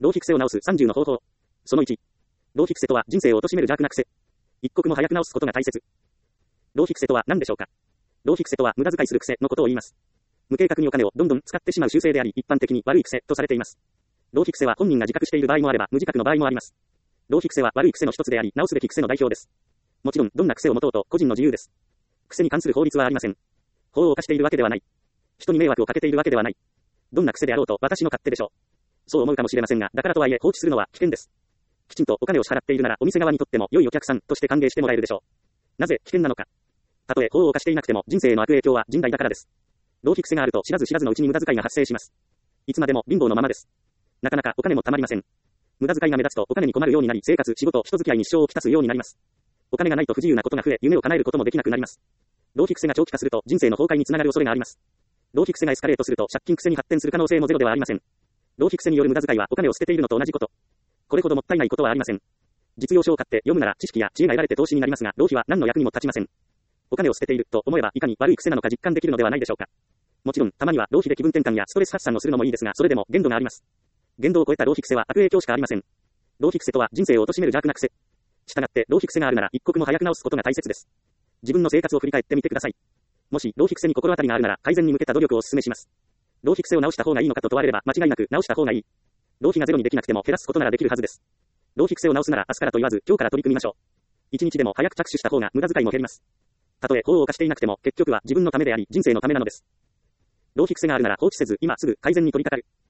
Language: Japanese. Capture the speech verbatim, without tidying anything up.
浪費癖を直すさんじゅうの方法。そのいち。浪費癖とは人生を貶める邪悪な癖。一刻も早く直すことが大切。浪費癖とは何でしょうか。浪費癖とは無駄遣いする癖のことを言います。無計画にお金をどんどん使ってしまう習性であり、一般的に悪い癖とされています。浪費癖は本人が自覚している場合もあれば、無自覚の場合もあります。浪費癖は悪い癖の一つであり、直すべき癖の代表です。もちろん、どんな癖を持とうと個人の自由です。癖に関する法律はありません。法を犯しているわけではない。人に迷惑をかけているわけではない。どんな癖であろうと私の勝手でしょう。そう思うかもしれませんが、だからとはいえ放置するのは危険です。きちんとお金を支払っているなら、お店側にとっても良いお客さんとして歓迎してもらえるでしょう。なぜ危険なのか。たとえ法を犯していなくても人生への悪影響は甚大だからです。浪費癖があると知らず知らずのうちに無駄遣いが発生します。いつまでも貧乏のままです。なかなかお金もたまりません。無駄遣いが目立つとお金に困るようになり、生活、仕事、人付き合いに支障をきたすようになります。お金がないと不自由なことが増え、夢を叶えることもできなくなります。浪費癖が長期化すると人生の崩壊につながる恐れがあります。浪費癖がエスカレートすると借金癖に発展する可能性もゼロではありません。浪費癖による無駄遣いはお金を捨てているのと同じこと。これほどもったいないことはありません。実用書を買って読むなら知識や知恵が得られて投資になりますが、浪費は何の役にも立ちません。お金を捨てていると思えばいかに悪い癖なのか実感できるのではないでしょうか。もちろん、たまには浪費で気分転換やストレス発散をするのもいいですが、それでも限度があります。限度を超えた浪費癖は悪影響しかありません。浪費癖とは人生を貶める邪悪な癖。したがって浪費癖があるなら一刻も早く直すことが大切です。自分の生活を振り返ってみてください。もし浪費癖に心当たりがあるなら改善に向けた努力をお勧めします。浪費癖を直した方がいいのかと問われれば間違いなく直した方がいい。浪費がゼロにできなくても減らすことならできるはずです。浪費癖を直すなら明日からと言わず今日から取り組みましょう。一日でも早く着手した方が無駄遣いも減ります。たとえ法を犯していなくても結局は自分のためであり人生のためなのです。浪費癖があるなら放置せず今すぐ改善に取り掛かる。